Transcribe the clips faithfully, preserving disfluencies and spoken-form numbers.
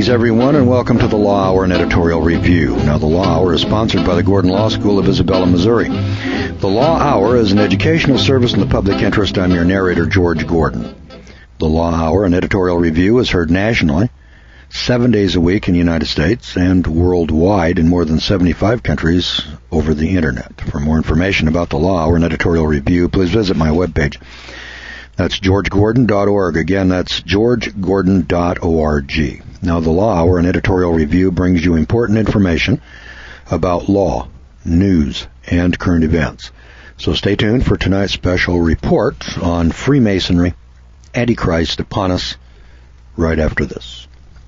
Greetings, everyone, and welcome to the Law Hour and Editorial Review. Now, the Law Hour is sponsored by the Gordon Law School of Isabella, Missouri. The Law Hour is an educational service in the public interest. I'm your narrator, George Gordon. The Law Hour and Editorial Review is heard nationally, seven days a week in the United States, and worldwide in more than seventy-five countries over the Internet. For more information about the Law Hour and Editorial Review, please visit my webpage. That's george gordon dot org. Again, that's george gordon dot org. Now, the Law Hour and Editorial Review brings you important information about law, news, and current events. So stay tuned for tonight's special report on Freemasonry, Antichrist upon us, right after this.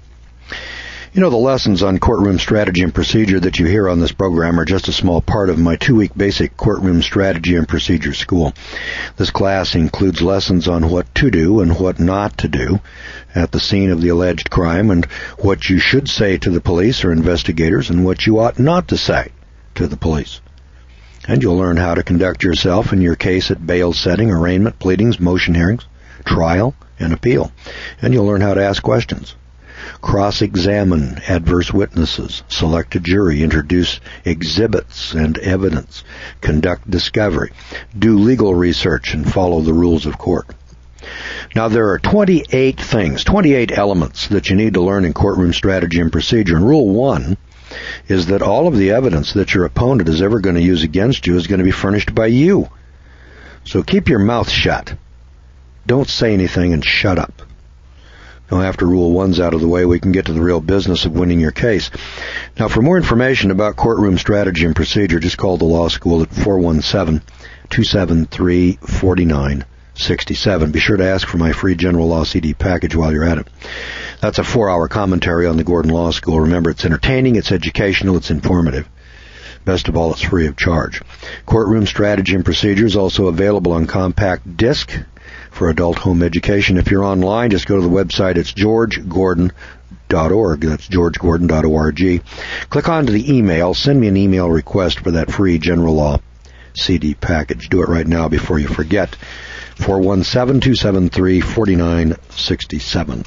You know, the lessons on courtroom strategy and procedure that you hear on this program are just a small part of my two-week basic courtroom strategy and procedure school. This class includes lessons on what to do and what not to do at the scene of the alleged crime, and what you should say to the police or investigators and what you ought not to say to the police. And you'll learn how to conduct yourself in your case at bail setting, arraignment, pleadings, motion hearings, trial, and appeal. And you'll learn how to ask questions, cross-examine adverse witnesses, select a jury, introduce exhibits and evidence, conduct discovery, do legal research, and follow the rules of court. Now, there are twenty-eight things, twenty-eight elements that you need to learn in courtroom strategy and procedure. And rule one is that all of the evidence that your opponent is ever going to use against you is going to be furnished by you. So keep your mouth shut. Don't say anything and shut up. Now, after Rule one's out of the way, we can get to the real business of winning your case. Now, for more information about courtroom strategy and procedure, just call the law school at four one seven, two seven three, four nine six seven. Be sure to ask for my free general law C D package while you're at it. That's a four-hour commentary on the Gordon Law School. Remember, it's entertaining, it's educational, it's informative. Best of all, it's free of charge. Courtroom strategy and procedure is also available on compact disc for adult home education. If you're online, just go to the website. It's george gordon dot org. That's george gordon dot org. Click onto the email. Send me an email request for that free general law C D package. Do it right now before you forget. four one seven, two seven three, four nine six seven.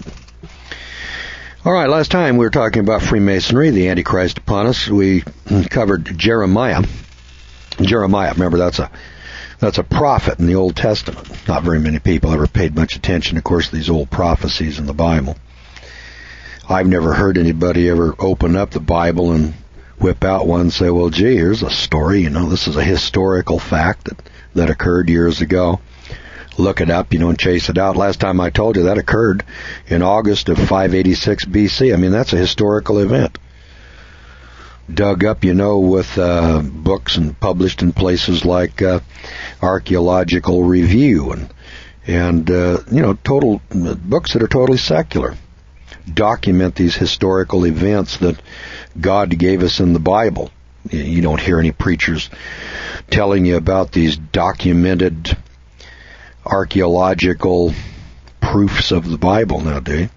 All right, last time we were talking about Freemasonry, the Antichrist upon us. We covered Jeremiah. Jeremiah, remember, that's a That's a prophet in the Old Testament. Not very many people ever paid much attention, of course, to these old prophecies in the Bible. I've never heard anybody ever open up the Bible and whip out one and say, well, gee, here's a story. You know, this is a historical fact that, that occurred years ago. Look it up, you know, and chase it out. Last time I told you that occurred in August of five eighty-six B C. I mean, that's a historical event. Dug up, you know, with uh, books and published in places like uh, Archaeological Review and, and uh, you know, total uh, books that are totally secular. Document these historical events that God gave us in the Bible. You don't hear any preachers telling you about these documented archaeological proofs of the Bible now, do you?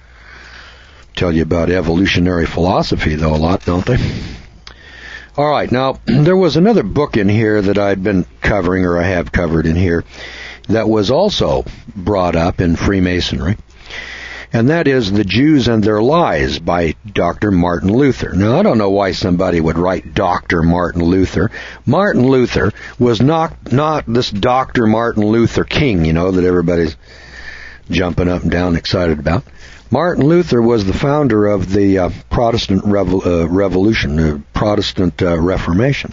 Tell you about evolutionary philosophy, though, a lot, don't they? All right, now, there was another book in here that I'd been covering, or I have covered in here, that was also brought up in Freemasonry, and that is The Jews and Their Lies by Doctor Martin Luther. Now, I don't know why somebody would write Doctor Martin Luther. Martin Luther was not, not this Doctor Martin Luther King, you know, that everybody's jumping up and down excited about. Martin Luther was the founder of the uh, Protestant Revo- uh, Revolution, the uh, Protestant uh, Reformation.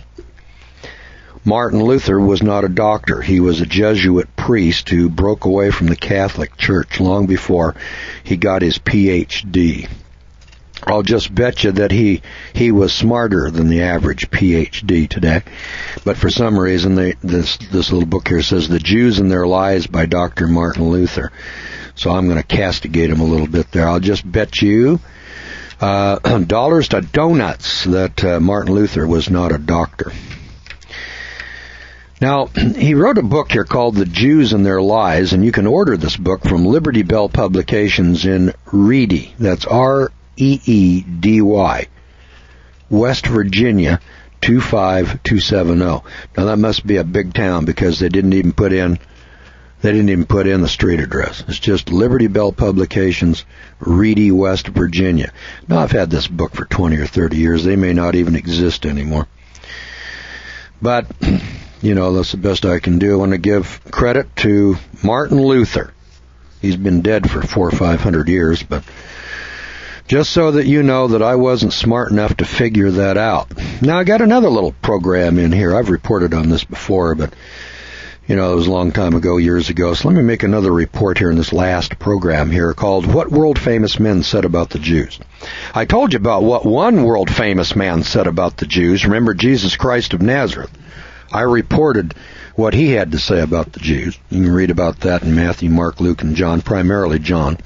Martin Luther was not a doctor. He was a Jesuit priest who broke away from the Catholic Church long before he got his P H D. I'll just bet you that he he was smarter than the average P H D today. But for some reason, they, this this little book here says The Jews and Their Lies by Doctor Martin Luther. So I'm going to castigate him a little bit there. I'll just bet you uh, dollars to donuts that uh, Martin Luther was not a doctor. Now, he wrote a book here called The Jews and Their Lies, and you can order this book from Liberty Bell Publications in Reedy. That's R E E D Y, West Virginia, two five two seven zero. Now, that must be a big town because they didn't even put in They didn't even put in the street address. It's just Liberty Bell Publications, Reedy, West Virginia. Now, I've had this book for twenty or thirty years. They may not even exist anymore. But, you know, that's the best I can do. I want to give credit to Martin Luther. He's been dead for four or five hundred years, but just so that you know that I wasn't smart enough to figure that out. Now, I got another little program in here. I've reported on this before, but you know, it was a long time ago, years ago. So let me make another report here in this last program here called What World Famous Men Said About the Jews. I told you about what one world famous man said about the Jews. Remember Jesus Christ of Nazareth. I reported what he had to say about the Jews. You can read about that in Matthew, Mark, Luke, and John, primarily John.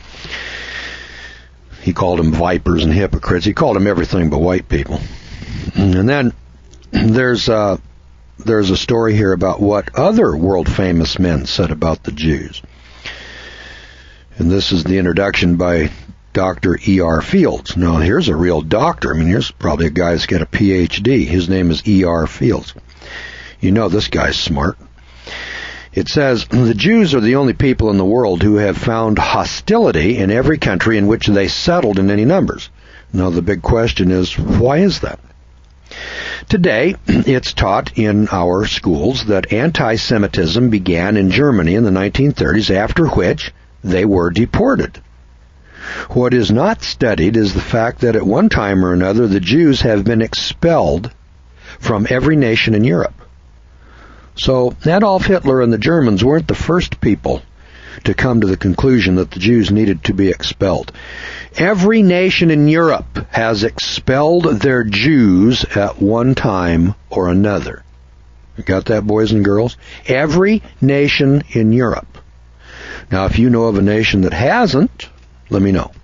He called them vipers and hypocrites. He called them everything but white people. And then there's uh There's a story here about what other world-famous men said about the Jews. And this is the introduction by Doctor E R Fields. Now, here's a real doctor. I mean, here's probably a guy that's got a P H D. His name is E R Fields. You know this guy's smart. It says, the Jews are the only people in the world who have found hostility in every country in which they settled in any numbers. Now, the big question is, why is that? Today, it's taught in our schools that anti-Semitism began in Germany in the nineteen thirties, after which they were deported. What is not studied is the fact that at one time or another, the Jews have been expelled from every nation in Europe. So Adolf Hitler and the Germans weren't the first people to come to the conclusion that the Jews needed to be expelled. Every nation in Europe has expelled their Jews at one time or another. You got that, boys and girls? Every nation in Europe. Now, if you know of a nation that hasn't, let me know.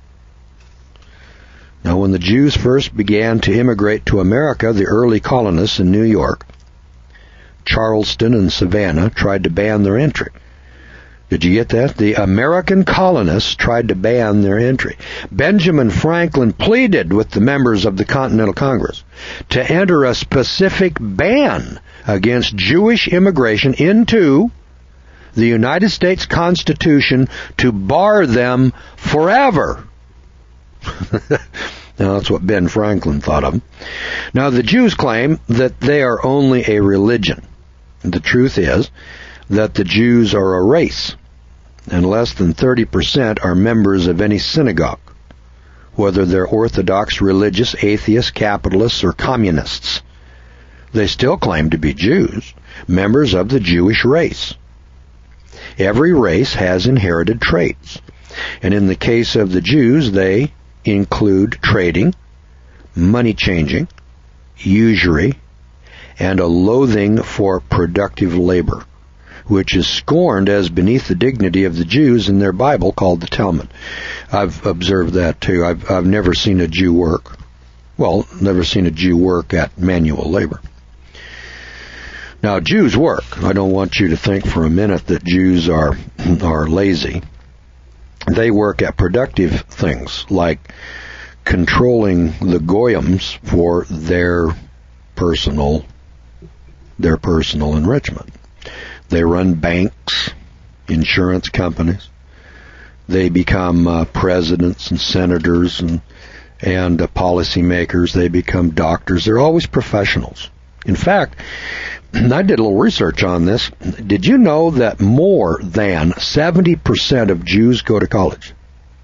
Now, when the Jews first began to immigrate to America, the early colonists in New York, Charleston, and Savannah tried to ban their entry. Did you get that? The American colonists tried to ban their entry. Benjamin Franklin pleaded with the members of the Continental Congress to enter a specific ban against Jewish immigration into the United States Constitution to bar them forever. Now, that's what Ben Franklin thought of them. Now, the Jews claim that they are only a religion. The truth is that the Jews are a race, and less than thirty percent are members of any synagogue, whether they're Orthodox, religious, atheists, capitalists, or communists. They still claim to be Jews, members of the Jewish race. Every race has inherited traits, and in the case of the Jews, they include trading, money changing, usury, and a loathing for productive labor, which is scorned as beneath the dignity of the Jews in their Bible called the Talmud. I've observed that too. I've, I've never seen a Jew work. Well, never seen a Jew work at manual labor. Now, Jews work. I don't want you to think for a minute that Jews are are lazy. They work at productive things like controlling the goyim for their personal their personal enrichment. They run banks, insurance companies. They become uh, presidents and senators and and uh, policymakers. They become doctors. They're always professionals. In fact, I did a little research on this. Did you know that more than seventy percent of Jews go to college?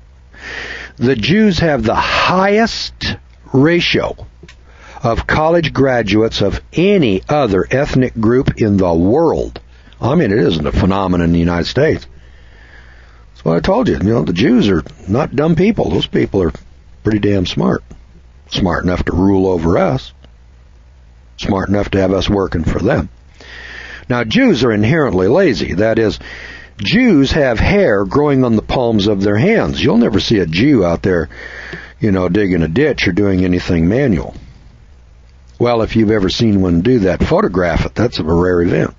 The Jews have the highest ratio of college graduates of any other ethnic group in the world. I mean, it isn't a phenomenon in the United States. That's what I told you. You know, the Jews are not dumb people. Those people are pretty damn smart. Smart enough to rule over us. Smart enough to have us working for them. Now, Jews are inherently lazy. That is, Jews have hair growing on the palms of their hands. You'll never see a Jew out there, you know, digging a ditch or doing anything manual. Well, if you've ever seen one do that, photograph it. That's a rare event.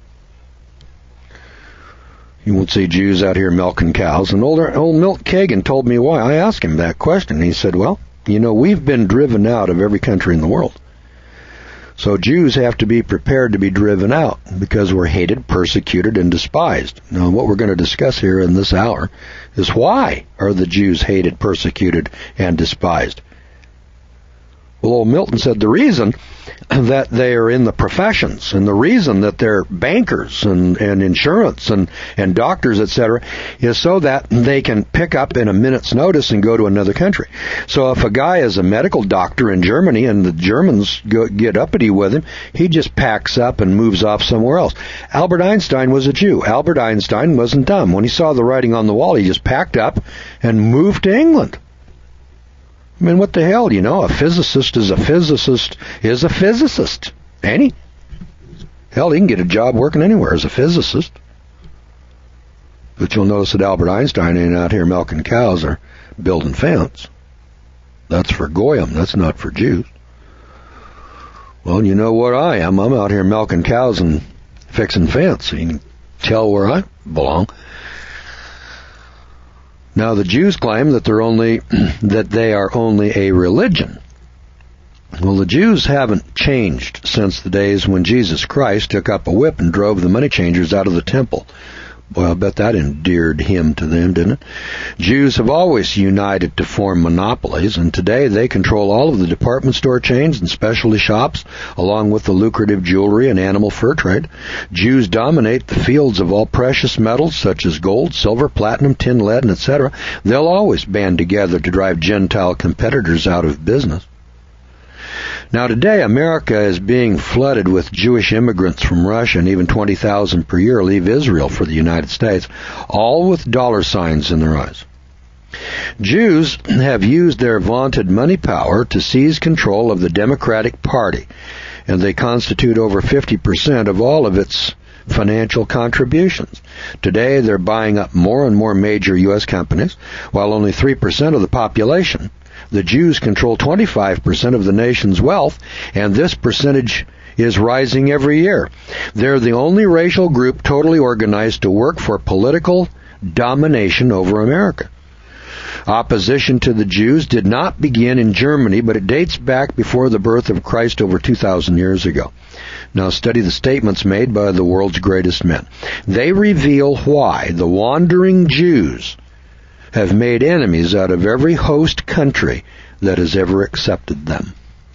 You won't see Jews out here milking cows. And old, old Milt Kagan told me why. I asked him that question. He said, well, you know, we've been driven out of every country in the world. So Jews have to be prepared to be driven out because we're hated, persecuted, and despised. Now, what we're going to discuss here in this hour is why are the Jews hated, persecuted, and despised? Well, old Milton said the reason that they are in the professions and the reason that they're bankers and, and insurance and, and doctors, et cetera, is so that they can pick up in a minute's notice and go to another country. So if a guy is a medical doctor in Germany and the Germans go, get uppity with him, he just packs up and moves off somewhere else. Albert Einstein was a Jew. Albert Einstein wasn't dumb. When he saw the writing on the wall, he just packed up and moved to England. I mean, what the hell, you know, a physicist is a physicist is a physicist. Ain't he? Hell, he can get a job working anywhere as a physicist. But you'll notice that Albert Einstein ain't out here milking cows or building fence. That's for Goyim. That's not for Jews. Well, you know what I am. I'm out here milking cows and fixing fence. So you can tell where I belong. Now, the Jews claim that they're only that they are only a religion. Well, the Jews haven't changed since the days when Jesus Christ took up a whip and drove the money changers out of the temple. Well, I bet that endeared him to them, didn't it? Jews have always united to form monopolies, and today they control all of the department store chains and specialty shops, along with the lucrative jewelry and animal fur trade. Jews dominate the fields of all precious metals, such as gold, silver, platinum, tin, lead, and et cetera. They'll always band together to drive Gentile competitors out of business. Now today, America is being flooded with Jewish immigrants from Russia, and even twenty thousand per year leave Israel for the United States, all with dollar signs in their eyes. Jews have used their vaunted money power to seize control of the Democratic Party, and they constitute over fifty percent of all of its financial contributions. Today, they're buying up more and more major U S companies, while only three percent of the population. The Jews control twenty-five percent of the nation's wealth, and this percentage is rising every year. They're the only racial group totally organized to work for political domination over America. Opposition to the Jews did not begin in Germany, but it dates back before the birth of Christ over two thousand years ago. Now study the statements made by the world's greatest men. They reveal why the wandering Jews have made enemies out of every host country that has ever accepted them.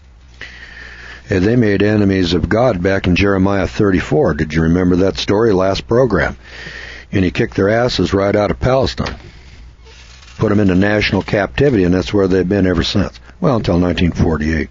And they made enemies of God back in Jeremiah thirty-four. Did you remember that story last program? And he kicked their asses right out of Palestine. Put them into national captivity, and that's where they've been ever since. Well, until nineteen forty-eight.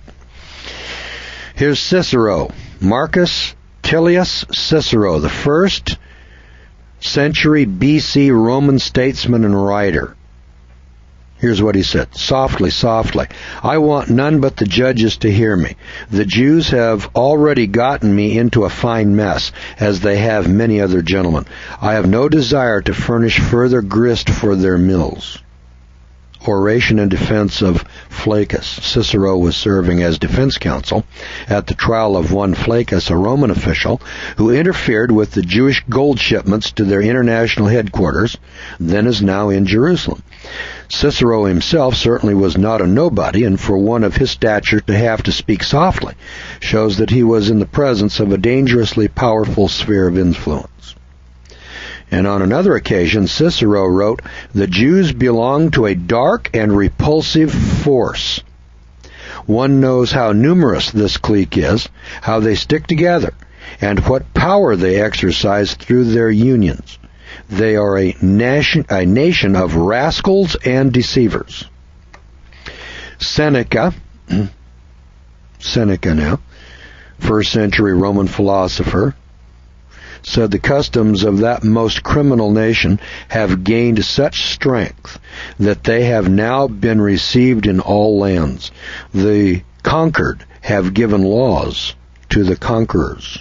Here's Cicero. Marcus Tullius Cicero, the first century B C Roman statesman and writer. Here's what he said. Softly, softly. I want none but the judges to hear me. The Jews have already gotten me into a fine mess, as they have many other gentlemen. I have no desire to furnish further grist for their mills. Oration in defense of Flaccus. Cicero was serving as defense counsel at the trial of one Flaccus, a Roman official, who interfered with the Jewish gold shipments to their international headquarters, then is now in Jerusalem. Cicero himself certainly was not a nobody, and for one of his stature to have to speak softly shows that he was in the presence of a dangerously powerful sphere of influence. And on another occasion, Cicero wrote, "The Jews belong to a dark and repulsive force. One knows how numerous this clique is, how they stick together, and what power they exercise through their unions. They are a nation, a nation of rascals and deceivers." Seneca, Seneca now, first century Roman philosopher, said the customs of that most criminal nation have gained such strength that they have now been received in all lands. The conquered have given laws to the conquerors.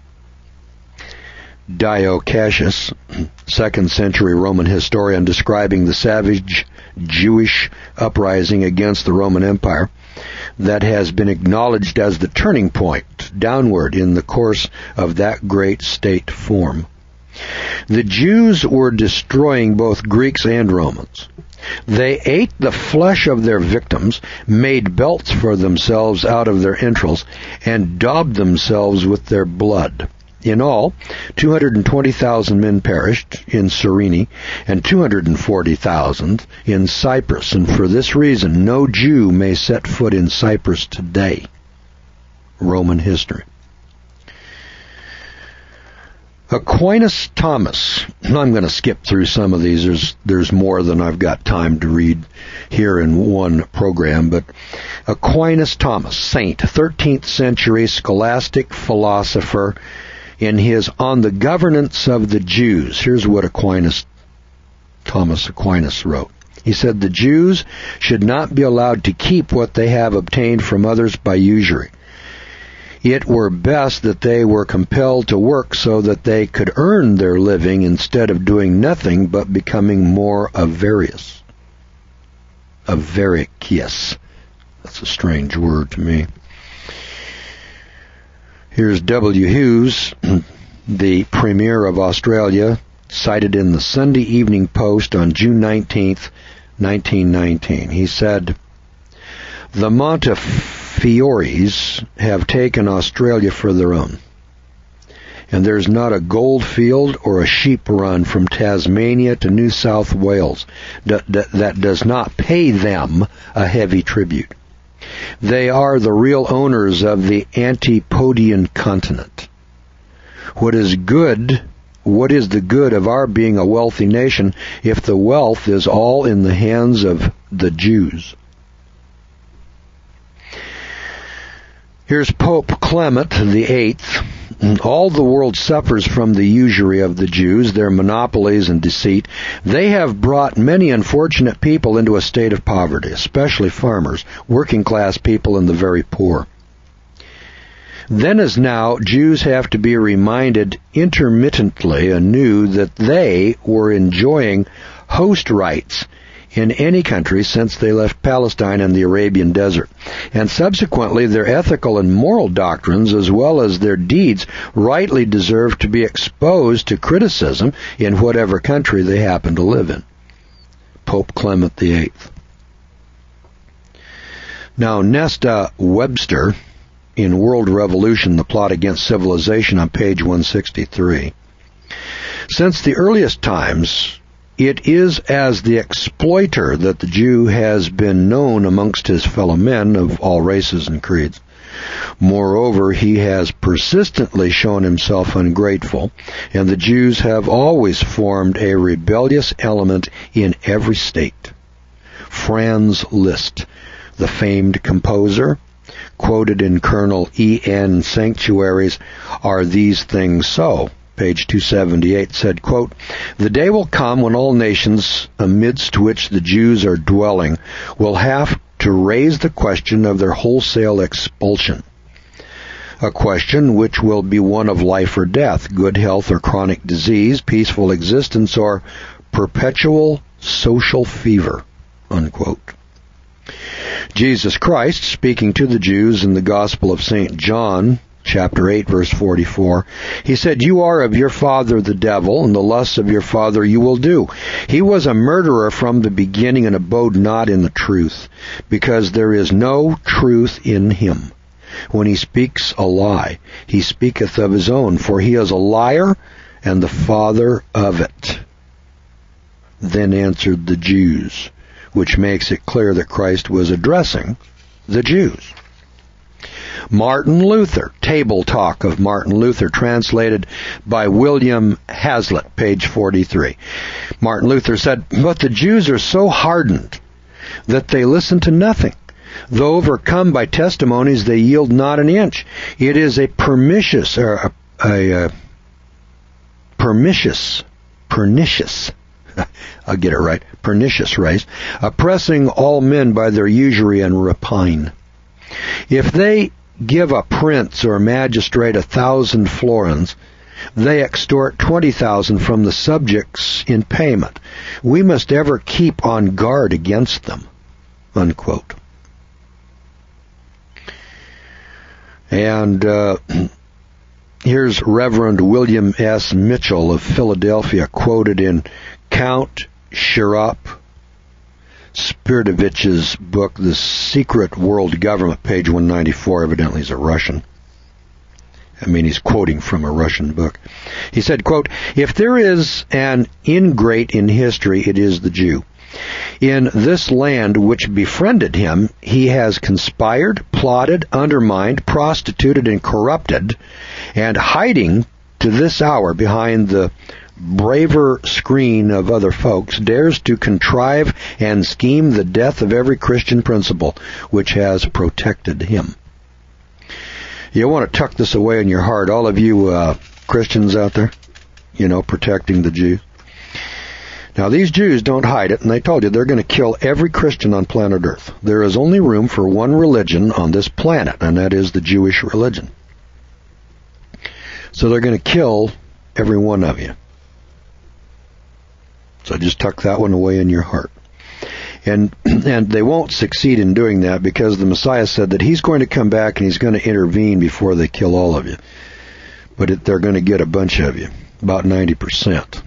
Dio Cassius, second century Roman historian, describing the savage Jewish uprising against the Roman Empire that has been acknowledged as the turning point downward in the course of that great state form. The Jews were destroying both Greeks and Romans. They ate the flesh of their victims, made belts for themselves out of their entrails, and daubed themselves with their blood. In all, two hundred twenty thousand men perished in Cyrene, and two hundred forty thousand in Cyprus, and for this reason no Jew may set foot in Cyprus today. Roman history. Aquinas Thomas. I'm going to skip through some of these. There's, there's more than I've got time to read here in one program, but Aquinas Thomas, saint, thirteenth century scholastic philosopher, in his On the Governance of the Jews. Here's what Aquinas, Thomas Aquinas wrote. He said, the Jews should not be allowed to keep what they have obtained from others by usury. It were best that they were compelled to work so that they could earn their living instead of doing nothing but becoming more avaricious. Avaricious. That's a strange word to me. Here's W. Hughes, the Premier of Australia, cited in the Sunday Evening Post on June nineteenth, nineteen nineteen. He said, the Montefiores have taken Australia for their own, and there's not a gold field or a sheep run from Tasmania to New South Wales that, that, that does not pay them a heavy tribute. They are the real owners of the Antipodean continent. What is good, what is the good of our being a wealthy nation if the wealth is all in the hands of the Jews? Here's Pope Clement the Eighth. All the world suffers from the usury of the Jews, their monopolies and deceit. They have brought many unfortunate people into a state of poverty, especially farmers, working class people, and the very poor. Then as now, Jews have to be reminded intermittently anew that they were enjoying host rights in any country since they left Palestine and the Arabian desert, and subsequently their ethical and moral doctrines as well as their deeds rightly deserve to be exposed to criticism in whatever country they happen to live in. Pope Clement the Eighth. Now, Nesta Webster, in World Revolution, The Plot Against Civilization, on page one sixty-three. Since the earliest times, it is as the exploiter that the Jew has been known amongst his fellow men of all races and creeds. Moreover, he has persistently shown himself ungrateful, and the Jews have always formed a rebellious element in every state. Franz Liszt, the famed composer, quoted in Colonel E N Sanctuary's Are These Things So? Page two seventy-eight, said, quote, the day will come when all nations amidst which the Jews are dwelling will have to raise the question of their wholesale expulsion, a question which will be one of life or death, good health or chronic disease, peaceful existence or perpetual social fever, unquote. Jesus Christ, speaking to the Jews in the Gospel of Saint John, chapter eight, verse forty-four, he said, you are of your father the devil, and the lusts of your father you will do. He was a murderer from the beginning and abode not in the truth, because there is no truth in him. When he speaks a lie, he speaketh of his own, for he is a liar and the father of it. Then answered the Jews, which makes it clear that Christ was addressing the Jews. Martin Luther, Table Talk of Martin Luther, translated by William Hazlitt, page forty-three. Martin Luther said, but the Jews are so hardened that they listen to nothing. Though overcome by testimonies, they yield not an inch. It is a pernicious, or a, a, a pernicious, pernicious, I'll get it right, pernicious race, oppressing all men by their usury and rapine. If they give a prince or magistrate a thousand florins, they extort twenty thousand from the subjects in payment. We must ever keep on guard against them, unquote. And uh, Here's Reverend William S. Mitchell of Philadelphia, quoted in Count Shirop Spiridovich's book, The Secret World Government, page one ninety-four. Evidently he's a Russian. I mean, he's quoting from a Russian book. He said, quote, "If there is an ingrate in history, it is the Jew. In this land which befriended him, he has conspired, plotted, undermined, prostituted, and corrupted, and hiding to this hour behind the braver screen of other folks, dares to contrive and scheme the death of every Christian principle which has protected him." You want to tuck this away in your heart, all of you uh, Christians out there, you know, protecting the Jews. Now, these Jews don't hide it, and they told you they're going to kill every Christian on planet Earth. There is only room for one religion on this planet, and that is the Jewish religion. So they're going to kill every one of you. So just tuck that one away in your heart. And and they won't succeed in doing that because the Messiah said that he's going to come back and he's going to intervene before they kill all of you. But it, they're going to get a bunch of you, about ninety percent.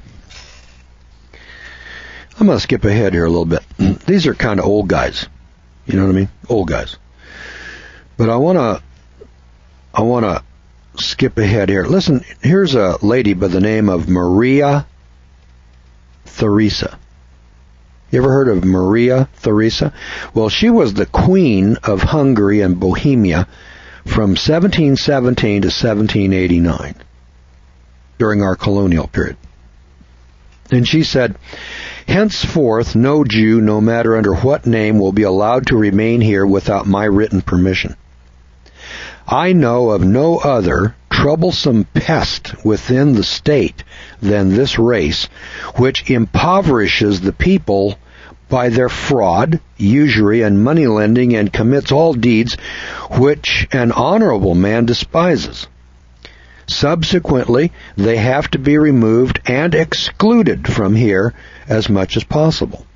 I'm going to skip ahead here a little bit. These are kind of old guys. You know what I mean? Old guys. But I want to I want to skip ahead here. Listen, here's a lady by the name of Maria Theresa. You ever heard of Maria Theresa? Well, she was the queen of Hungary and Bohemia from seventeen seventeen to seventeen eighty-nine, during our colonial period. And she said, "Henceforth no Jew, no matter under what name, will be allowed to remain here without my written permission. I know of no other troublesome pest within the state than this race, which impoverishes the people by their fraud, usury, and money lending, and commits all deeds which an honorable man despises. Subsequently, they have to be removed and excluded from here as much as possible."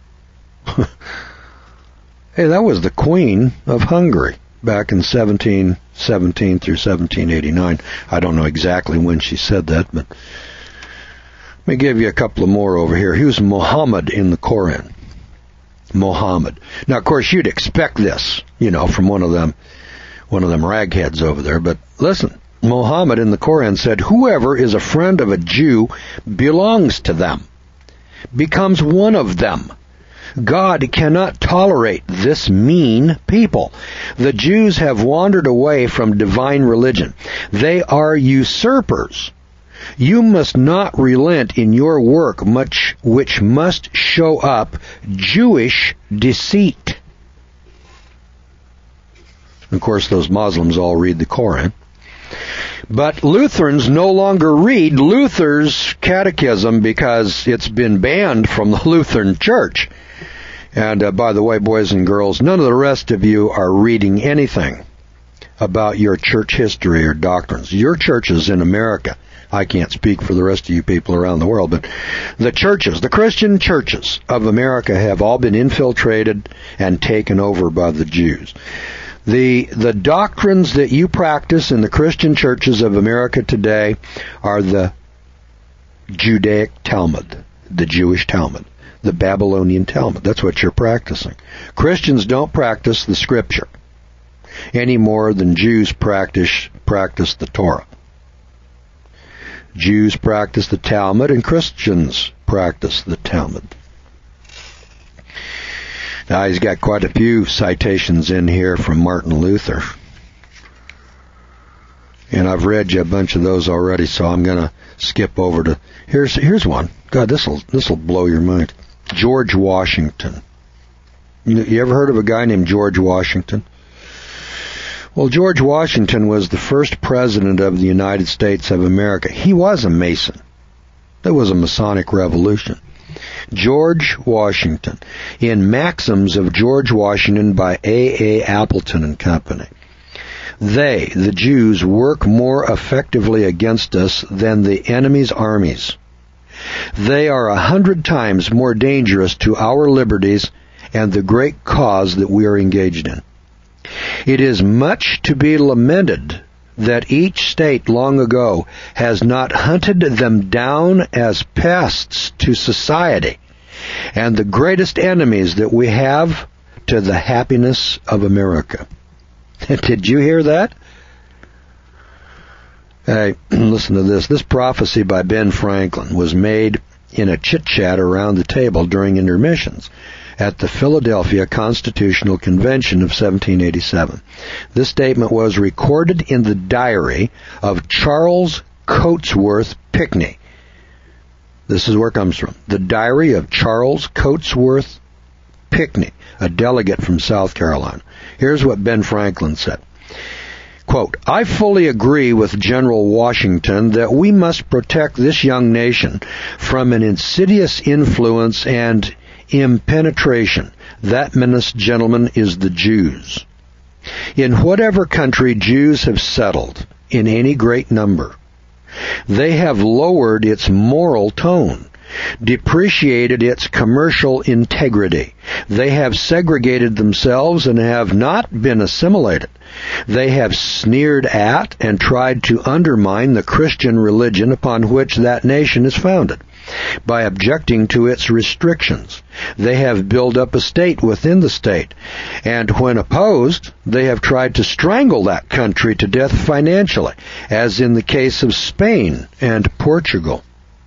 Hey, that was the Queen of Hungary back in seventeen seventeen through seventeen eighty-nine. I don't know exactly when she said that, but let me give you a couple of more over here. Here's Muhammad in the Koran. Muhammad. Now, of course, you'd expect this, you know, from one of them, one of them ragheads over there. But listen, Muhammad in the Koran said, "Whoever is a friend of a Jew belongs to them, becomes one of them. God cannot tolerate this mean people. The Jews have wandered away from divine religion. They are usurpers. You must not relent in your work, much which must show up Jewish deceit." Of course, those Muslims all read the Koran. But Lutherans no longer read Luther's catechism because it's been banned from the Lutheran Church. And uh, by the way, boys and girls, none of the rest of you are reading anything about your church history or doctrines. Your churches in America, I can't speak for the rest of you people around the world, but the churches, the Christian churches of America have all been infiltrated and taken over by the Jews. The the doctrines that you practice in the Christian churches of America today are the Judaic Talmud, the Jewish Talmud, the Babylonian Talmud. That's what you're practicing. Christians don't practice the Scripture any more than Jews practice practice the Torah. Jews practice the Talmud and Christians practice the Talmud. Now, he's got quite a few citations in here from Martin Luther. And I've read you a bunch of those already, so I'm going to skip over to... Here's here's one. God, this'll this'll blow your mind. George Washington. You, you ever heard of a guy named George Washington? Well, George Washington was the first president of the United States of America. He was a Mason. There was a Masonic revolution. George Washington. In Maxims of George Washington by A A Appleton and Company. They, the Jews, work more effectively against us than the enemy's armies. They are a hundred times more dangerous to our liberties and the great cause that we are engaged in. It is much to be lamented that each state long ago has not hunted them down as pests to society and the greatest enemies that we have to the happiness of America. Did you hear that? Hey, listen to this. This prophecy by Ben Franklin was made in a chit-chat around the table during intermissions at the Philadelphia Constitutional Convention of seventeen eighty-seven. This statement was recorded in the diary of Charles Cotesworth Pinckney. This is where it comes from. The diary of Charles Cotesworth Pinckney, a delegate from South Carolina. Here's what Ben Franklin said. Quote, I fully agree with General Washington that we must protect this young nation from an insidious influence and impenetration. That menace, gentlemen, is the Jews. In whatever country Jews have settled, in any great number, they have lowered its moral tone, depreciated its commercial integrity. They have segregated themselves and have not been assimilated. They have sneered at and tried to undermine the Christian religion upon which that nation is founded by objecting to its restrictions. They have built up a state within the state, and when opposed, they have tried to strangle that country to death financially, as in the case of Spain and Portugal.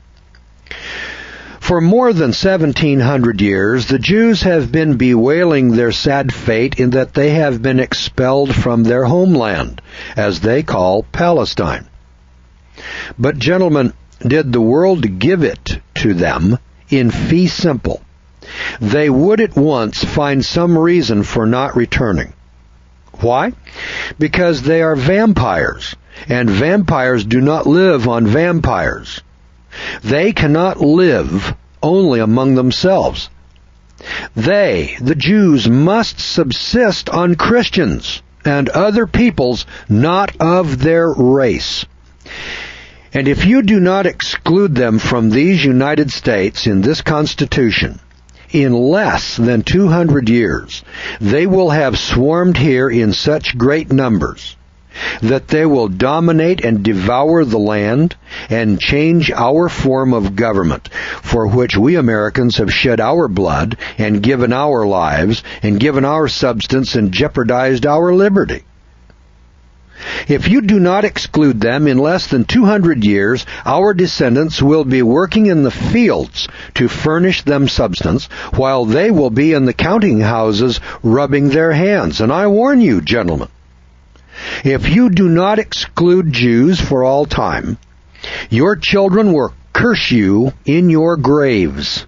For more than seventeen hundred years, the Jews have been bewailing their sad fate in that they have been expelled from their homeland, as they call Palestine. But, gentlemen, did the world give it to them in fee simple, they would at once find some reason for not returning. Why? Because they are vampires, and vampires do not live on vampires. They cannot live only among themselves. They, the Jews, must subsist on Christians and other peoples not of their race. And if you do not exclude them from these United States in this Constitution, in less than two hundred years, they will have swarmed here in such great numbers that they will dominate and devour the land and change our form of government, for which we Americans have shed our blood and given our lives and given our substance and jeopardized our liberty. If you do not exclude them, in less than two hundred years, our descendants will be working in the fields to furnish them substance, while they will be in the counting houses rubbing their hands. And I warn you, gentlemen, if you do not exclude Jews for all time, your children will curse you in your graves.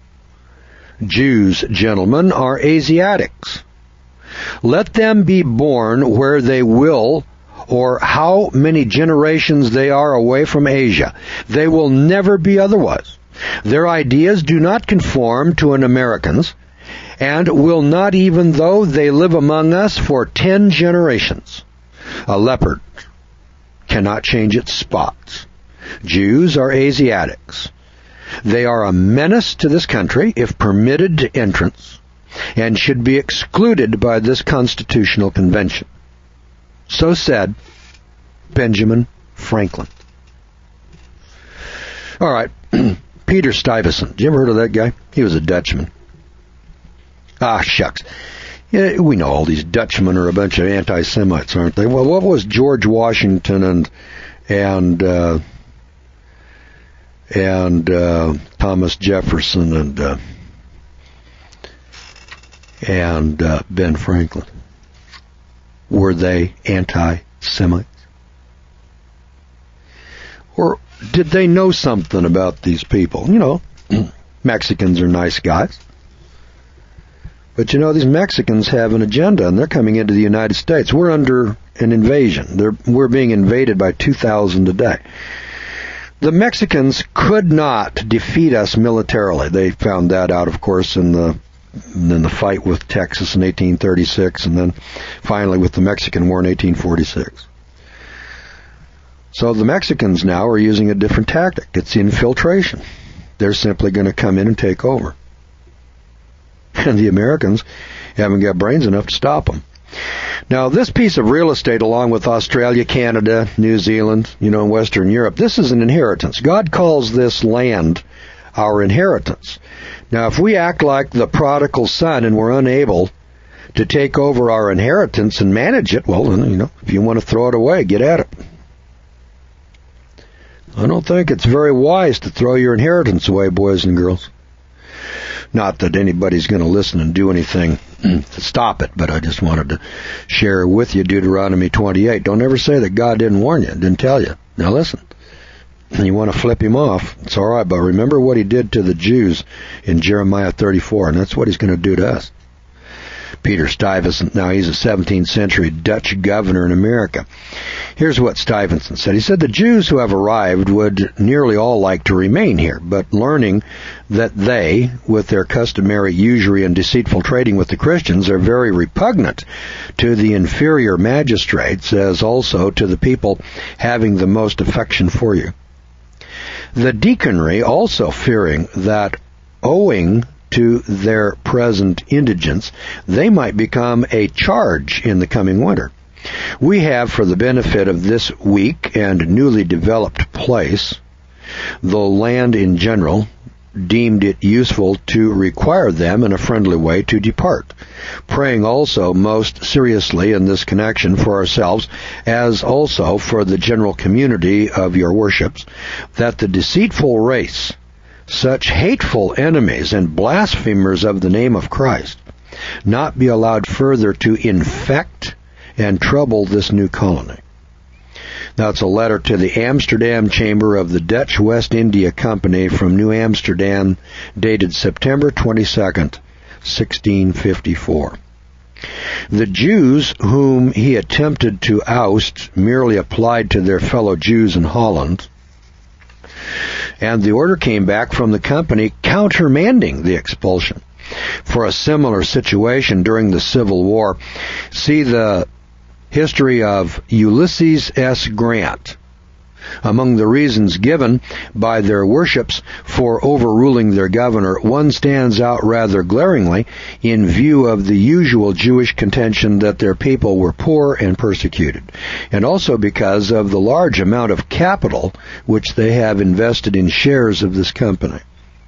Jews, gentlemen, are Asiatics. Let them be born where they will, or how many generations they are away from Asia. They will never be otherwise. Their ideas do not conform to an American's, and will not even though they live among us for ten generations. A leopard cannot change its spots. Jews are Asiatics. They are a menace to this country if permitted entrance, and should be excluded by this Constitutional Convention. So said Benjamin Franklin. All right, Peter Stuyvesant. Did you ever heard of that guy? He was a Dutchman. Ah, shucks. Yeah, we know all these Dutchmen are a bunch of anti-Semites, aren't they? Well, what was George Washington and and uh, and uh, Thomas Jefferson and uh, and uh, Ben Franklin? Were they anti-Semites? Or did they know something about these people? You know, Mexicans are nice guys. But you know, these Mexicans have an agenda, and they're coming into the United States. We're under an invasion. They're, we're being invaded by two thousand a day. The Mexicans could not defeat us militarily. They found that out, of course, in the in the fight with Texas in eighteen thirty-six, and then finally with the Mexican War in eighteen forty-six. So the Mexicans now are using a different tactic. It's infiltration. They're simply going to come in and take over. And the Americans haven't got brains enough to stop them. Now, this piece of real estate, along with Australia, Canada, New Zealand, you know, Western Europe, this is an inheritance. God calls this land our inheritance. Now, if we act like the prodigal son and we're unable to take over our inheritance and manage it, well, then, you know, if you want to throw it away, get at it. I don't think it's very wise to throw your inheritance away, boys and girls. Not that anybody's going to listen and do anything to stop it, but I just wanted to share with you Deuteronomy twenty-eight. Don't ever say that God didn't warn you, didn't tell you. Now listen, you want to flip him off, it's all right, but remember what he did to the Jews in Jeremiah thirty-four, and that's what he's going to do to us. Peter Stuyvesant, now he's a seventeenth century Dutch governor in America. Here's what Stuyvesant said. He said, the Jews who have arrived would nearly all like to remain here, but learning that they, with their customary usury and deceitful trading with the Christians, are very repugnant to the inferior magistrates, as also to the people having the most affection for you. The deaconry, also fearing that owing to their present indigence, they might become a charge in the coming winter. We have, for the benefit of this weak and newly developed place, the land in general, deemed it useful to require them in a friendly way to depart, praying also most seriously in this connection for ourselves, as also for the general community of your worships, that the deceitful race, such hateful enemies and blasphemers of the name of Christ, not be allowed further to infect and trouble this new colony. Now, it's a letter to the Amsterdam Chamber of the Dutch West India Company from New Amsterdam, dated September twenty-second, sixteen fifty-four. The Jews whom he attempted to oust merely applied to their fellow Jews in Holland, and the order came back from the company countermanding the expulsion. For a similar situation during the Civil War, see the history of Ulysses S. Grant. Among the reasons given by their worships for overruling their governor, one stands out rather glaringly in view of the usual Jewish contention that their people were poor and persecuted, and also because of the large amount of capital which they have invested in shares of this company.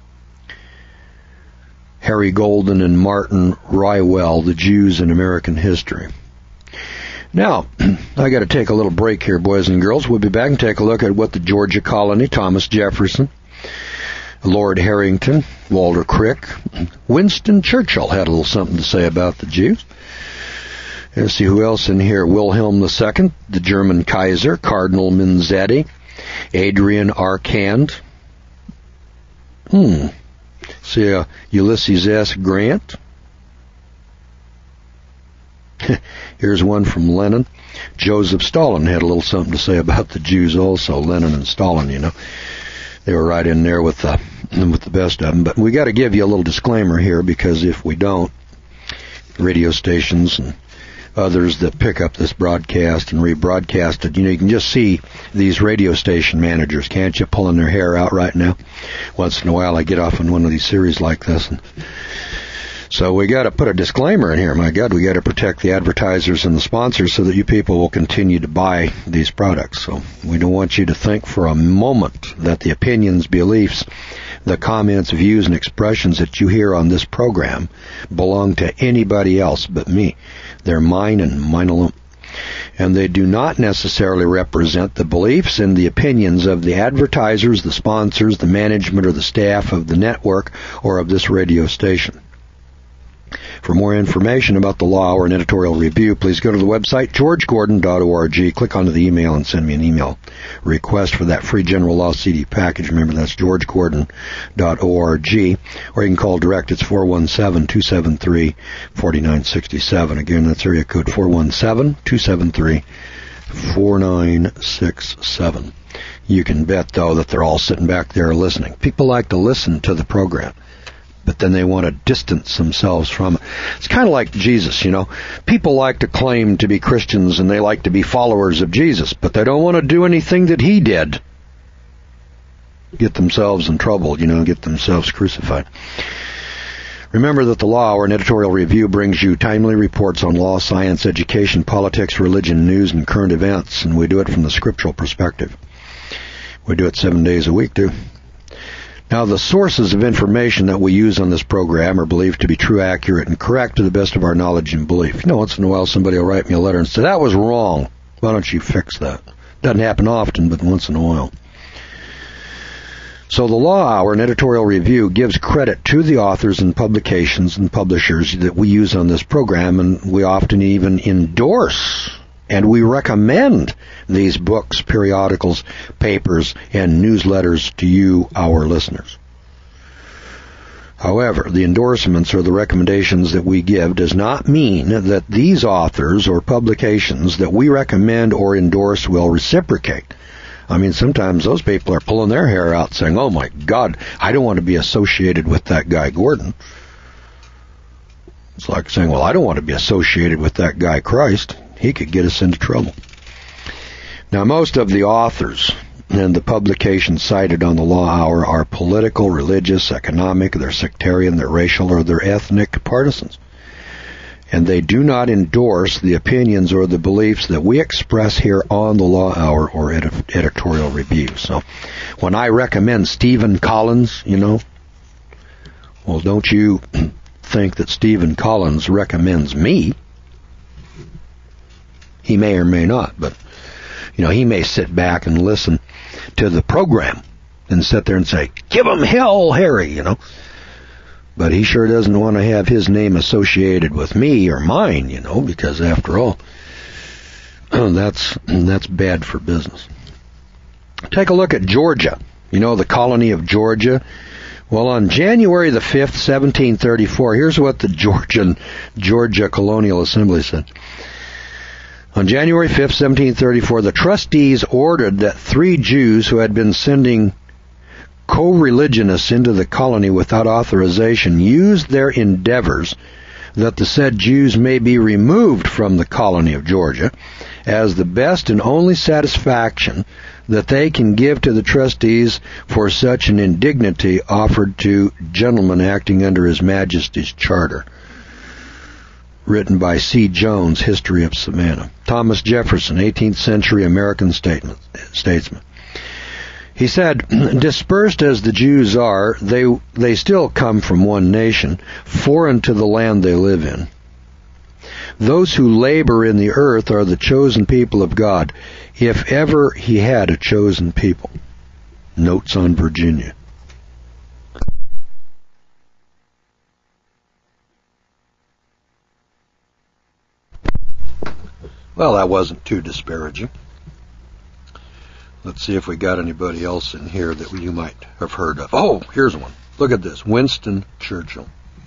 Harry Golden and Martin Rywell, The Jews in American History. Now, I got to take a little break here, boys and girls. We'll be back and take a look at what the Georgia colony, Thomas Jefferson, Lord Harrington, Walter Crick, Winston Churchill had a little something to say about the Jews. Let's see who else in here. Wilhelm the Second, the German Kaiser, Cardinal Minzetti, Adrian Arcand. Hmm. See, uh, Ulysses S. Grant. Here's one from Lenin. Joseph Stalin had a little something to say about the Jews also. Lenin and Stalin, you know. They were right in there with the, with the best of them. But we got to give you a little disclaimer here, because if we don't, radio stations and others that pick up this broadcast and rebroadcast it, you know, you can just see these radio station managers, can't you, pulling their hair out right now. Once in a while I get off on one of these series like this, and so we got to put a disclaimer in here. My God, we got to protect the advertisers and the sponsors so that you people will continue to buy these products. So we don't want you to think for a moment that the opinions, beliefs, the comments, views, and expressions that you hear on this program belong to anybody else but me. They're mine and mine alone. And they do not necessarily represent the beliefs and the opinions of the advertisers, the sponsors, the management, or the staff of the network or of this radio station. For more information about the Law Hour and editorial review, please go to the website, george gordon dot org. Click onto the email and send me an email request for that free General Law C D package. Remember, that's george gordon dot org. Or you can call direct. It's four one seven, two seven three, four nine six seven. Again, that's area code four one seven, two seven three, four nine six seven. You can bet, though, that they're all sitting back there listening. People like to listen to the program, but then they want to distance themselves from it. It's kind of like Jesus, you know. People like to claim to be Christians and they like to be followers of Jesus, but they don't want to do anything that he did. Get themselves in trouble, you know, get themselves crucified. Remember that the Law Hour and Editorial Review brings you timely reports on law, science, education, politics, religion, news, and current events, and we do it from the scriptural perspective. We do it seven days a week, too. Now, the sources of information that we use on this program are believed to be true, accurate, and correct to the best of our knowledge and belief. You know, once in a while somebody will write me a letter and say, that was wrong. Why don't you fix that? Doesn't happen often, but once in a while. So the Law Hour and Editorial Review gives credit to the authors and publications and publishers that we use on this program, and we often even endorse and we recommend these books, periodicals, papers, and newsletters to you, our listeners. However, the endorsements or the recommendations that we give does not mean that these authors or publications that we recommend or endorse will reciprocate. I mean, sometimes those people are pulling their hair out saying, oh my God, I don't want to be associated with that guy Gordon. It's like saying, well, I don't want to be associated with that guy Christ. He could get us into trouble. Now, most of the authors and the publications cited on the Law Hour are political, religious, economic, they're sectarian, they're racial, or they're ethnic partisans. And they do not endorse the opinions or the beliefs that we express here on the Law Hour or ed- Editorial Review. So when I recommend Stephen Collins, you know, well, don't you think that Stephen Collins recommends me? He may or may not, but, you know, he may sit back and listen to the program and sit there and say, give him hell, Harry, you know. But he sure doesn't want to have his name associated with me or mine, you know, because after all, that's that's bad for business. Take a look at Georgia. You know, the colony of Georgia. Well, on January the fifth, seventeen thirty-four, here's what the Georgian Georgia Colonial Assembly said. On January fifth, seventeen thirty-four, the trustees ordered that three Jews who had been sending co-religionists into the colony without authorization use their endeavors that the said Jews may be removed from the colony of Georgia as the best and only satisfaction that they can give to the trustees for such an indignity offered to gentlemen acting under His Majesty's charter. Written by C. Jones, History of Savannah. Thomas Jefferson, eighteenth century American statesman. He said, dispersed as the Jews are, they they still come from one nation, foreign to the land they live in. Those who labor in the earth are the chosen people of God, if ever He had a chosen people. Notes on Virginia. Well, that wasn't too disparaging. Let's see if we got anybody else in here that you might have heard of. Oh, here's one. Look at this. Winston Churchill.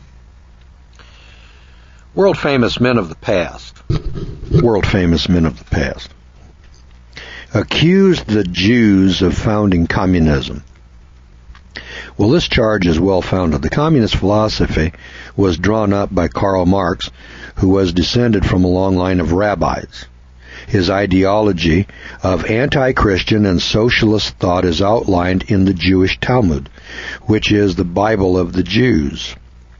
World famous men of the past. World famous men of the past. Accused the Jews of founding communism. Well, this charge is well founded. The communist philosophy was drawn up by Karl Marx, who was descended from a long line of rabbis. His ideology of anti-Christian and socialist thought is outlined in the Jewish Talmud, which is the Bible of the Jews.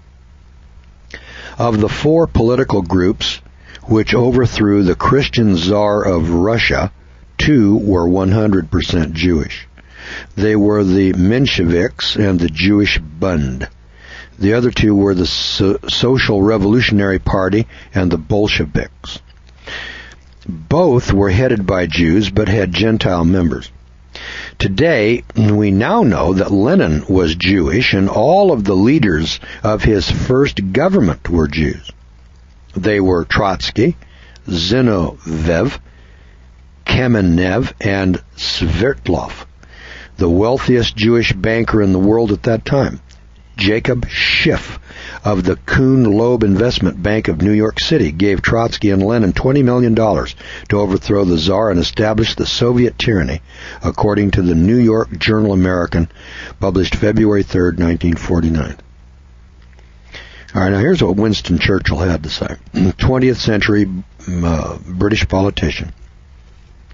Of the four political groups which overthrew the Christian Tsar of Russia, two were one hundred percent Jewish. They were the Mensheviks and the Jewish Bund. The other two were the so- Social Revolutionary Party and the Bolsheviks. Both were headed by Jews but had Gentile members. Today, we now know that Lenin was Jewish and all of the leaders of his first government were Jews. They were Trotsky, Zinoviev, Kamenev, and Sverdlov. The wealthiest Jewish banker in the world at that time, Jacob Schiff of the Kuhn Loeb Investment Bank of New York City, gave Trotsky and Lenin twenty million dollars to overthrow the Tsar and establish the Soviet tyranny, according to the New York Journal American, published February third, nineteen forty-nine. All right, now here's what Winston Churchill had to say. twentieth century uh, British politician.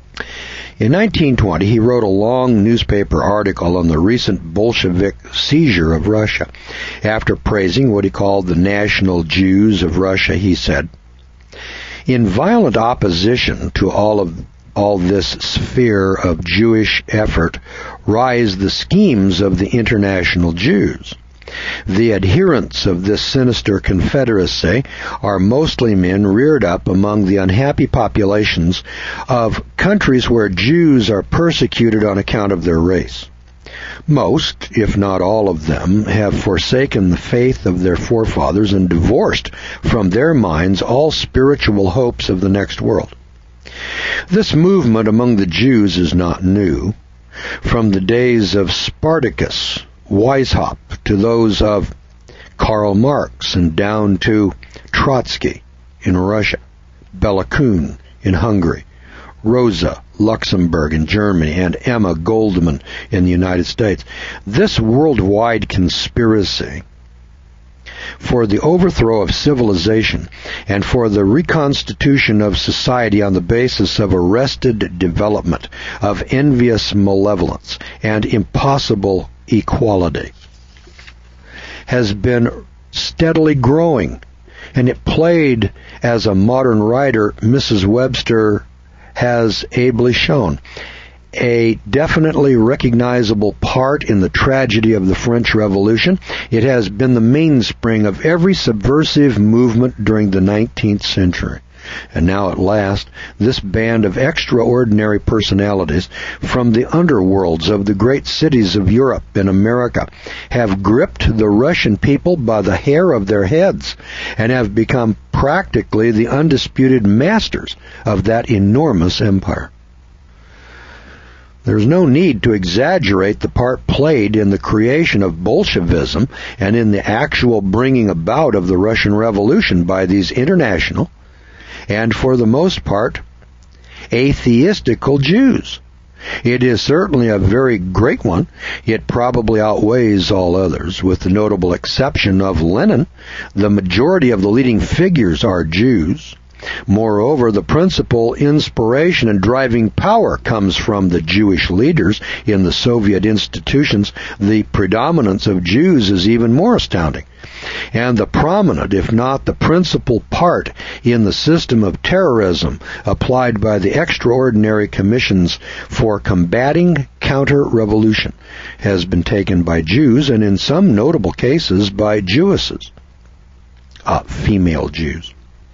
In nineteen twenty, he wrote a long newspaper article on the recent Bolshevik seizure of Russia. After praising what he called the national Jews of Russia, he said, "In violent opposition to all of all this sphere of Jewish effort rise the schemes of the international Jews. The adherents of this sinister confederacy are mostly men reared up among the unhappy populations of countries where Jews are persecuted on account of their race. Most, if not all of them, have forsaken the faith of their forefathers and divorced from their minds all spiritual hopes of the next world. This movement among the Jews is not new. From the days of Spartacus, Weishaupt, to those of Karl Marx, and down to Trotsky in Russia, Bela Kun in Hungary, Rosa Luxemburg in Germany, and Emma Goldman in the United States. This worldwide conspiracy for the overthrow of civilization and for the reconstitution of society on the basis of arrested development, of envious malevolence, and impossible equality has been steadily growing, and it played, as a modern writer, Missus Webster, has ably shown, a definitely recognizable part in the tragedy of the French Revolution. It has been the mainspring of every subversive movement during the nineteenth century. And now at last, this band of extraordinary personalities from the underworlds of the great cities of Europe and America have gripped the Russian people by the hair of their heads and have become practically the undisputed masters of that enormous empire. There's no need to exaggerate the part played in the creation of Bolshevism and in the actual bringing about of the Russian Revolution by these international and, for the most part, atheistical Jews. It is certainly a very great one. It probably outweighs all others, with the notable exception of Lenin. The majority of the leading figures are Jews. Moreover, the principal inspiration and driving power comes from the Jewish leaders in the Soviet institutions. The predominance of Jews is even more astounding. And the prominent, if not the principal part in the system of terrorism applied by the extraordinary commissions for combating counter-revolution has been taken by Jews, and in some notable cases by Jewesses, uh, female Jews.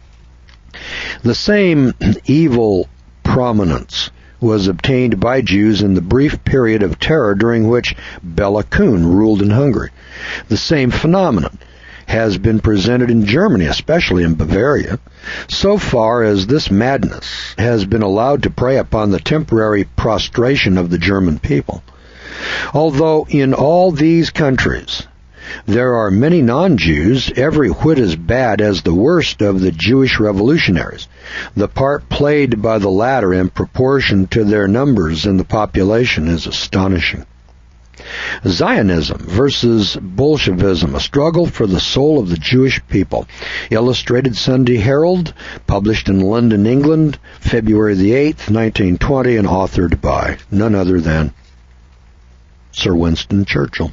The same evil prominence was obtained by Jews in the brief period of terror during which Bela Kun ruled in Hungary. The same phenomenon has been presented in Germany, especially in Bavaria, so far as this madness has been allowed to prey upon the temporary prostration of the German people. Although in all these countries there are many non-Jews, every whit as bad as the worst of the Jewish revolutionaries, the part played by the latter in proportion to their numbers in the population is astonishing. Zionism versus Bolshevism, a struggle for the soul of the Jewish people. Illustrated Sunday Herald, published in London, England, February the eighth, nineteen twenty, and authored by none other than Sir Winston Churchill.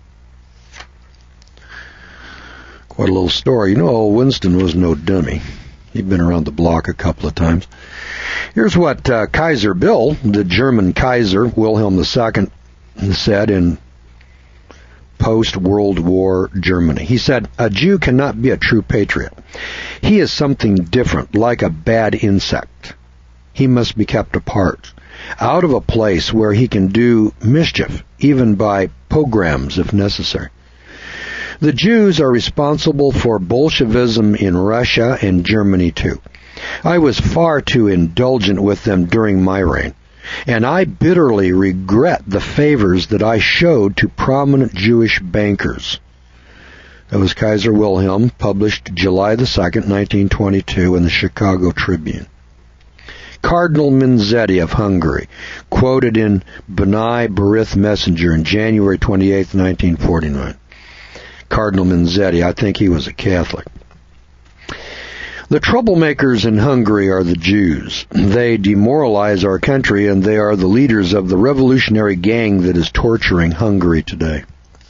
Quite a little story. You know, old Winston was no dummy. He'd been around the block a couple of times. Here's what uh, Kaiser Bill, the German Kaiser, Wilhelm the Second, said in post-World War Germany. He said, "A Jew cannot be a true patriot. He is something different, like a bad insect. He must be kept apart, out of a place where he can do mischief, even by pogroms if necessary. The Jews are responsible for Bolshevism in Russia and Germany too. I was far too indulgent with them during my reign, and I bitterly regret the favors that I showed to prominent Jewish bankers." That was Kaiser Wilhelm, published July the second, nineteen twenty-two, in the Chicago Tribune. Cardinal Minzetti of Hungary, quoted in B'nai B'rith Messenger in January twenty-eighth, nineteen forty-nine. Cardinal Minzetti, I think he was a Catholic. The troublemakers in Hungary are the Jews. They demoralize our country, and they are the leaders of the revolutionary gang that is torturing Hungary today.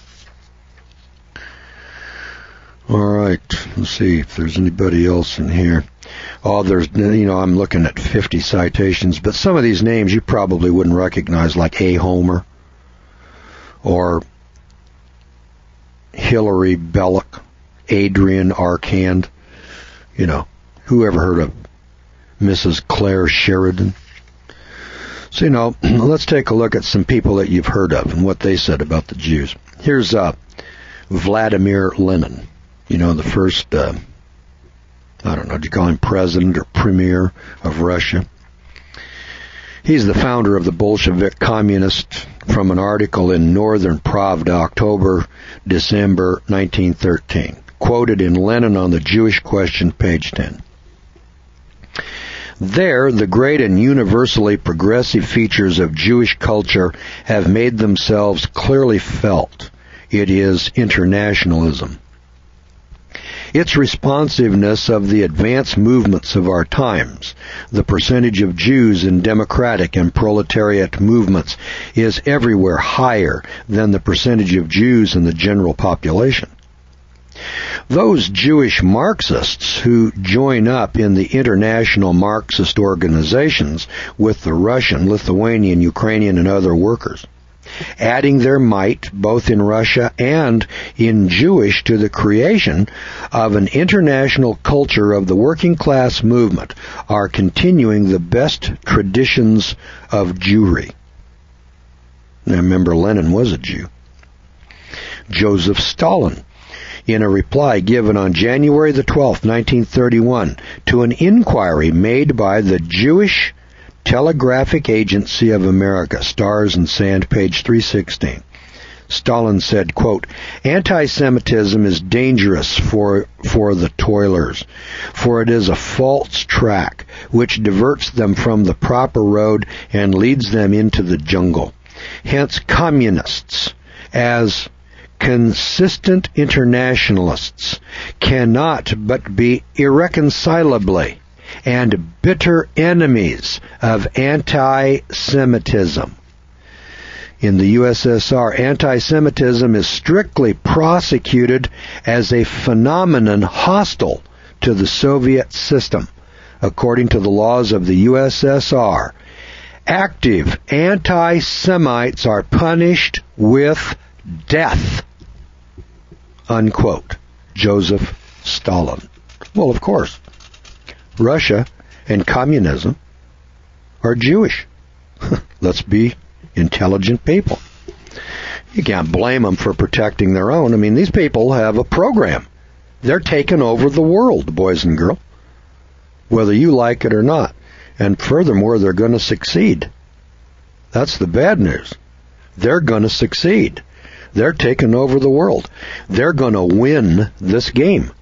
All right, let's see if there's anybody else in here. Oh, there's, you know, I'm looking at fifty citations, but some of these names you probably wouldn't recognize, like A. Homer or Hilary Belloc, Adrian Arcand. You know, who ever heard of Missus Claire Sheridan? So, you know, let's take a look at some people that you've heard of and what they said about the Jews. Here's uh, Vladimir Lenin, you know, the first, uh, I don't know, do you call him president or premier of Russia? He's the founder of the Bolshevik Communist, from an article in Northern Pravda, October, December nineteen thirteen. Quoted in Lenin on the Jewish Question, page ten. There, the great and universally progressive features of Jewish culture have made themselves clearly felt. It is internationalism. Its responsiveness of the advance movements of our times, the percentage of Jews in democratic and proletariat movements, is everywhere higher than the percentage of Jews in the general population. Those Jewish Marxists who join up in the international Marxist organizations with the Russian, Lithuanian, Ukrainian, and other workers, adding their might both in Russia and in Jewish to the creation of an international culture of the working class movement, are continuing the best traditions of Jewry. Now remember, Lenin was a Jew. Joseph Stalin, in a reply given on January the twelfth, nineteen thirty-one, to an inquiry made by the Jewish Telegraphic Agency of America, Stars and Sand, page three sixteen. Stalin said, quote, "Anti-Semitism is dangerous for, for the toilers, for it is a false track which diverts them from the proper road and leads them into the jungle. Hence, communists, as consistent internationalists, cannot but be irreconcilably and bitter enemies of anti-Semitism. In the U S S R, anti-Semitism is strictly prosecuted as a phenomenon hostile to the Soviet system. According to the laws of the U S S R, active anti-Semites are punished with death." Unquote. Joseph Stalin. Well, of course, Russia and communism are Jewish. Let's be intelligent people. You can't blame them for protecting their own. I mean, these people have a program. They're taking over the world, boys and girls, whether you like it or not. And furthermore, they're going to succeed. That's the bad news. They're going to succeed. They're taking over the world. They're going to win this game.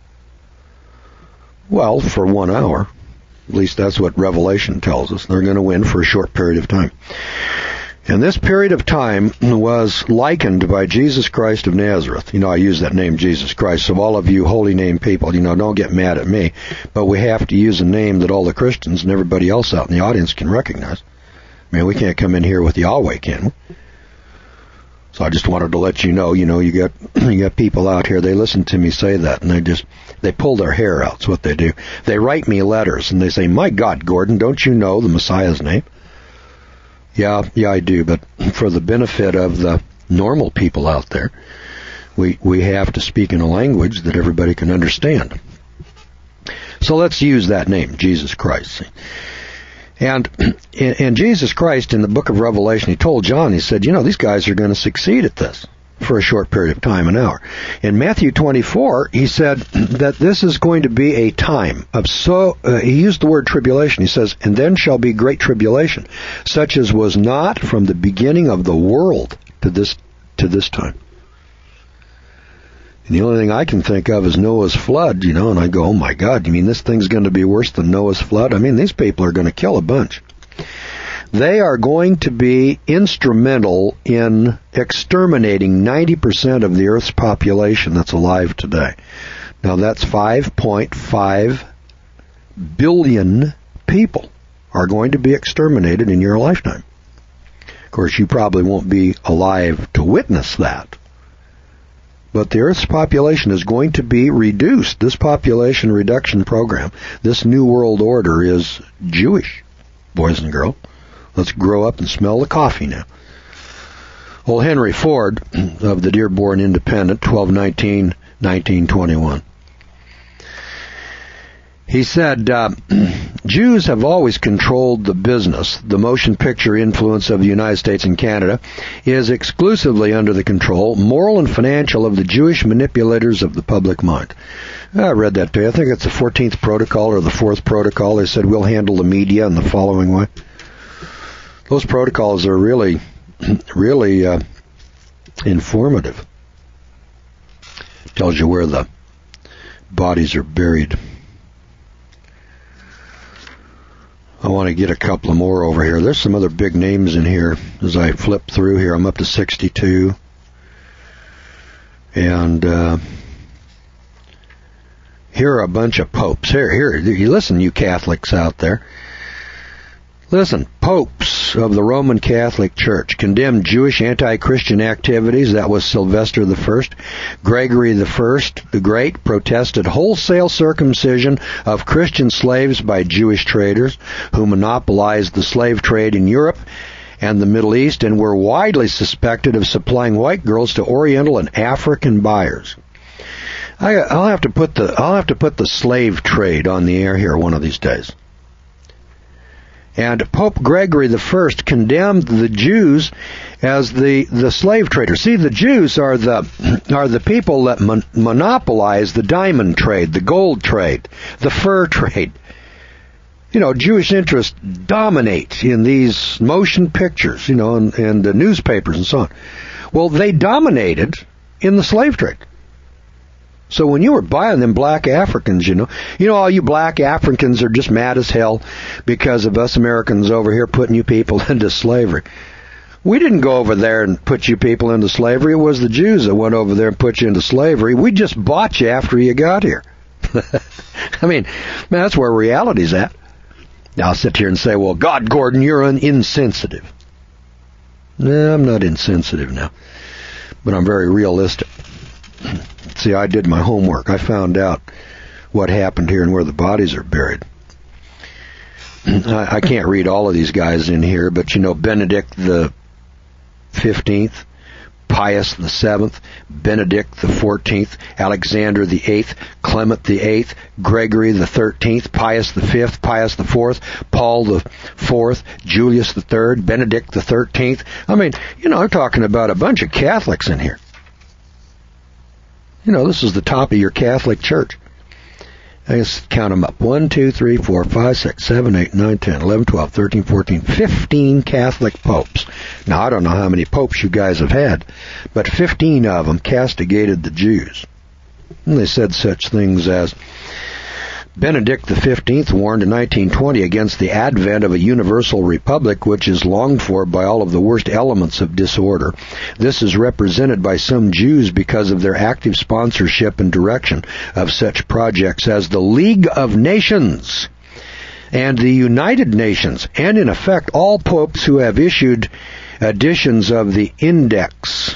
Well, for one hour. At least that's what Revelation tells us. They're going to win for a short period of time. And this period of time was likened by Jesus Christ of Nazareth. You know, I use that name, Jesus Christ, so all of you holy name people, you know, don't get mad at me. But we have to use a name that all the Christians and everybody else out in the audience can recognize. I mean, we can't come in here with Yahweh, can we? So I just wanted to let you know, you know, you got you got people out here, they listen to me say that, and they just, they pull their hair out. That's what they do. They write me letters, and they say, "My God, Gordon, don't you know the Messiah's name?" Yeah, yeah, I do, but for the benefit of the normal people out there, we we have to speak in a language that everybody can understand. So let's use that name, Jesus Christ. And, and Jesus Christ, in the book of Revelation, he told John, he said, you know, these guys are going to succeed at this for a short period of time, an hour. In Matthew twenty-four, he said that this is going to be a time of so, uh, he used the word tribulation. He says, "And then shall be great tribulation, such as was not from the beginning of the world to this, to this time." And the only thing I can think of is Noah's flood, you know, and I go, oh my God, you mean this thing's going to be worse than Noah's flood? I mean, these people are going to kill a bunch. They are going to be instrumental in exterminating ninety percent of the Earth's population that's alive today. Now that's five point five billion people are going to be exterminated in your lifetime. Of course, you probably won't be alive to witness that. But the Earth's population is going to be reduced. This population reduction program, this New World Order, is Jewish, boys and girls. Let's grow up and smell the coffee now. Old Henry Ford of the Dearborn Independent, twelve nineteen nineteen twenty-one. He said, uh, Jews have always controlled the business. The motion picture influence of the United States and Canada is exclusively under the control, moral and financial, of the Jewish manipulators of the public mind. I read that today. I think it's the fourteenth protocol or the fourth protocol. They said we'll handle the media in the following way. Those protocols are really, really uh, informative. Tells you where the bodies are buried. I want to get a couple of more over here. There's some other big names in here as I flip through here. I'm up to sixty-two. And uh, here are a bunch of popes. Here, here, you listen, you Catholics out there. Listen, popes of the Roman Catholic Church condemned Jewish anti-Christian activities. That was Sylvester the First. Gregory the First, the Great, protested wholesale circumcision of Christian slaves by Jewish traders who monopolized the slave trade in Europe and the Middle East and were widely suspected of supplying white girls to Oriental and African buyers. I, I'll have to put the I'll have to put the slave trade on the air here one of these days. And Pope Gregory the First condemned the Jews as the, the slave traders. See, the Jews are the are the people that mon- monopolize the diamond trade, the gold trade, the fur trade. You know, Jewish interests dominate in these motion pictures, you know, and, and the newspapers and so on. Well, they dominated in the slave trade. So when you were buying them black Africans, you know, you know, all you black Africans are just mad as hell because of us Americans over here putting you people into slavery. We didn't go over there and put you people into slavery. It was the Jews that went over there and put you into slavery. We just bought you after you got here. I mean, man, that's where reality's at. Now I'll sit here and say, well, God, Gordon, you're un- insensitive. No, I'm not insensitive now, but I'm very realistic. See, I did my homework. I found out what happened here and where the bodies are buried. I, I can't read all of these guys in here, but you know, Benedict the fifteenth, Pius the seventh, Benedict the fourteenth, Alexander the eighth, Clement the eighth, Gregory the thirteenth, Pius the fifth, Pius the fourth, Paul the fourth, Julius the third, Benedict the thirteenth. I mean, you know, I'm talking about a bunch of Catholics in here. You know, this is the top of your Catholic Church. I just count them up. one, two, three, four, five, six, seven, eight, nine, ten, eleven, twelve, thirteen, fourteen, fifteen Catholic popes. Now, I don't know how many popes you guys have had, but fifteen of them castigated the Jews. And they said such things as, Benedict the fifteenth warned in nineteen twenty against the advent of a universal republic which is longed for by all of the worst elements of disorder. This is represented by some Jews because of their active sponsorship and direction of such projects as the League of Nations and the United Nations, and in effect all popes who have issued editions of the Index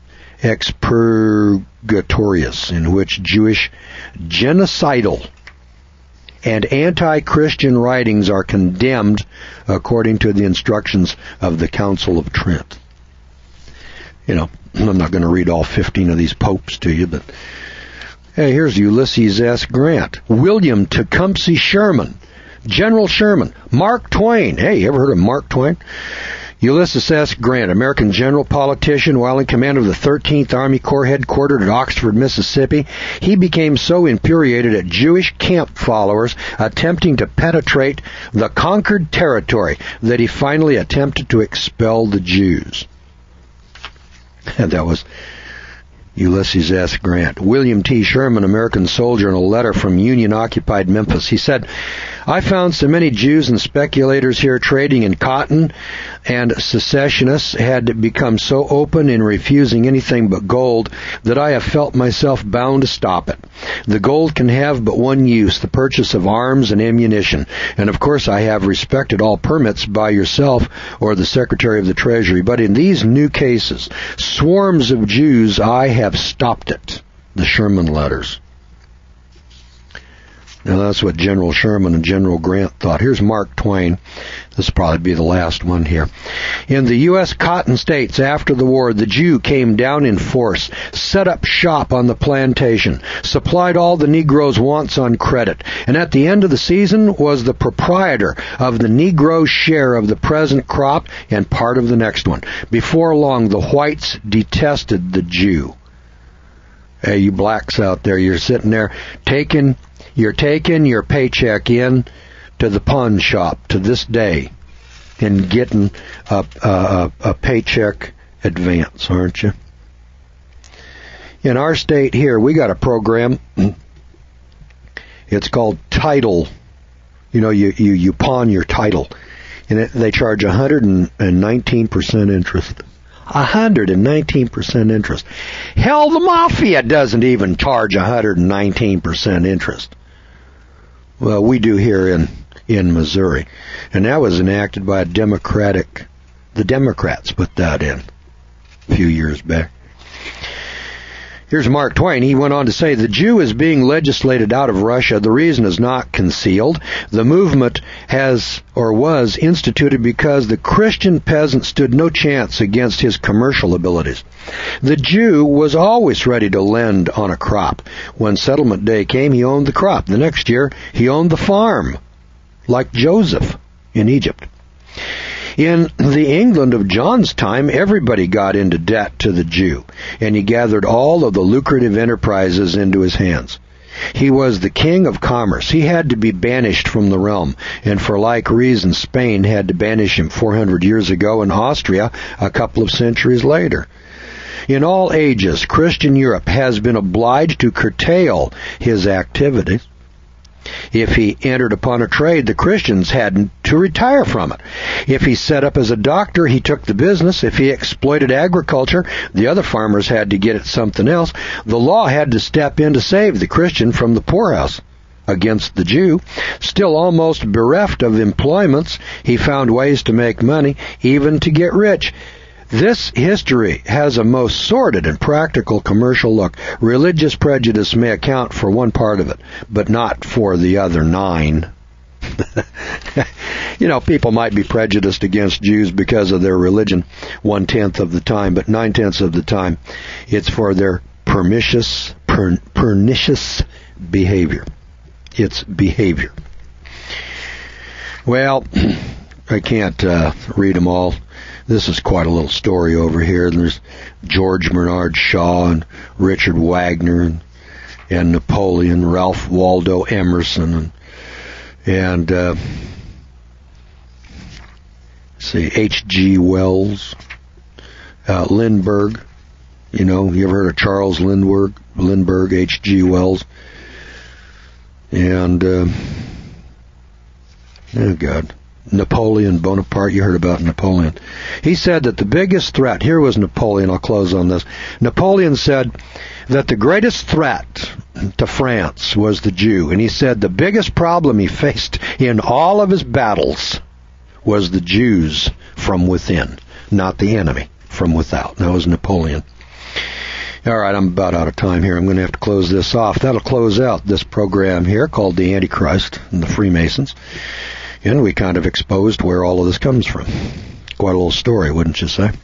Expurgatorius, in which Jewish genocidal and anti-Christian writings are condemned according to the instructions of the Council of Trent. You know, I'm not going to read all fifteen of these popes to you, but hey, here's Ulysses S. Grant, William Tecumseh Sherman, General Sherman, Mark Twain. Hey, you ever heard of Mark Twain? Ulysses S. Grant, American general, politician, while in command of the thirteenth Army Corps headquartered at Oxford, Mississippi, he became so infuriated at Jewish camp followers attempting to penetrate the conquered territory that he finally attempted to expel the Jews. And that was Ulysses S. Grant. William T. Sherman, American soldier, in a letter from Union-occupied Memphis. He said, I found so many Jews and speculators here trading in cotton, and secessionists had become so open in refusing anything but gold that I have felt myself bound to stop it. The gold can have but one use, the purchase of arms and ammunition. And of course I have respected all permits by yourself or the Secretary of the Treasury. But in these new cases, swarms of Jews, I have stopped it. The Sherman letters. Now that's what General Sherman and General Grant thought. Here's Mark Twain. This will probably be the last one here. In the U S cotton states after the war, the Jew came down in force, set up shop on the plantation, supplied all the Negroes' wants on credit, and at the end of the season was the proprietor of the Negro share of the present crop and part of the next one. Before long, the whites detested the Jew. Hey, you blacks out there, you're sitting there taking... You're taking your paycheck in to the pawn shop to this day and getting a, a, a paycheck advance, aren't you? In our state here, we got a program. It's called title. You know, you, you, you pawn your title. And it, they charge one hundred nineteen percent interest. one hundred nineteen percent interest. Hell, the mafia doesn't even charge one hundred nineteen percent interest. Well, we do here in, in Missouri. And that was enacted by a Democratic, the Democrats put that in a few years back. Here's Mark Twain. He went on to say, the Jew is being legislated out of Russia. The reason is not concealed. The movement has or was instituted because the Christian peasant stood no chance against his commercial abilities. The Jew was always ready to lend on a crop. When settlement day came, he owned the crop. The next year, he owned the farm, like Joseph in Egypt. In the England of John's time, everybody got into debt to the Jew, and he gathered all of the lucrative enterprises into his hands. He was the king of commerce. He had to be banished from the realm, and for like reason, Spain had to banish him four hundred years ago, and Austria a couple of centuries later. In all ages, Christian Europe has been obliged to curtail his activities. If he entered upon a trade, the Christians had to retire from it. If he set up as a doctor, he took the business. If he exploited agriculture, the other farmers had to get at something else. The law had to step in to save the Christian from the poorhouse. Against the Jew, still almost bereft of employments, he found ways to make money, even to get rich. This history has a most sordid and practical commercial look. Religious prejudice may account for one part of it, but not for the other nine. You know, people might be prejudiced against Jews because of their religion one-tenth of the time, but nine-tenths of the time it's for their pernicious, per, pernicious behavior. It's behavior. Well, I can't uh, read them all. This is quite a little story over here. There's George Bernard Shaw and Richard Wagner and, and Napoleon, Ralph Waldo Emerson, and, and uh, see, H G Wells, uh, Lindbergh. You know, you ever heard of Charles Lindbergh? Lindbergh, H G Wells. And, uh, oh God. Napoleon Bonaparte, you heard about Napoleon. He said that the biggest threat, here was Napoleon, I'll close on this. Napoleon said that the greatest threat to France was the Jew. And he said the biggest problem he faced in all of his battles was the Jews from within, not the enemy from without. That was Napoleon. All right, I'm about out of time here. I'm going to have to close this off. That'll close out this program here called The Antichrist and the Freemasons. And we kind of exposed where all of this comes from. Quite a little story, wouldn't you say?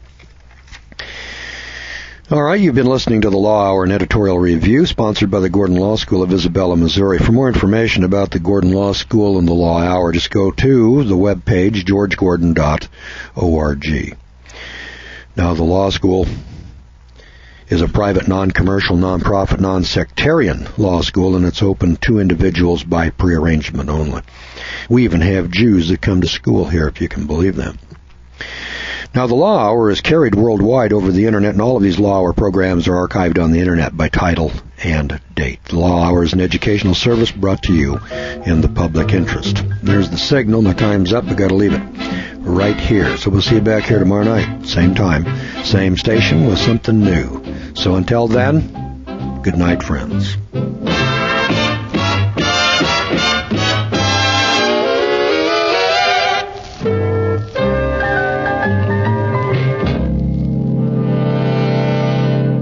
All right, you've been listening to the Law Hour and Editorial Review, sponsored by the Gordon Law School of Isabella, Missouri. For more information about the Gordon Law School and the Law Hour, just go to the webpage, george gordon dot org. Now, the Law School is a private, non-commercial, non-profit, non-sectarian law school, and it's open to individuals by prearrangement only. We even have Jews that come to school here, if you can believe that. Now, the Law Hour is carried worldwide over the Internet, and all of these Law Hour programs are archived on the Internet by title and date. The Law Hour is an educational service brought to you in the public interest. There's the signal. My time's up. I've got to leave it right here. So we'll see you back here tomorrow night. Same time, same station with something new. So until then, good night, friends.